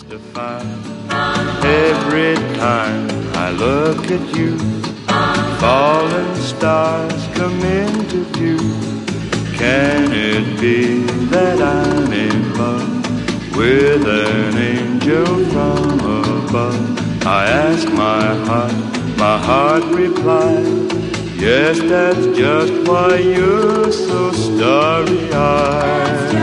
justified. Every time I look at you, falling stars come into view. Can it be that I'm in love with an angel from above? I ask my heart replies, yes, that's just why you're so starry-eyed.